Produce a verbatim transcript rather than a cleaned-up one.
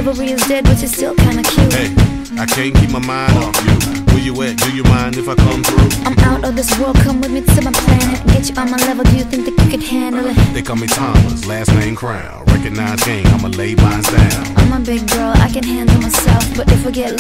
chivalry is dead, but you're still kinda cute. Hey, I can't keep my mind off you. Where you at? Do you mind if I come through? I'm out of this world, come with me to my planet. Get you on my level, do you think that you could handle it? They call me Thomas, last name Crown. Recognize game, I'ma lay mine down. I'm a big girl, I can handle myself, but if we get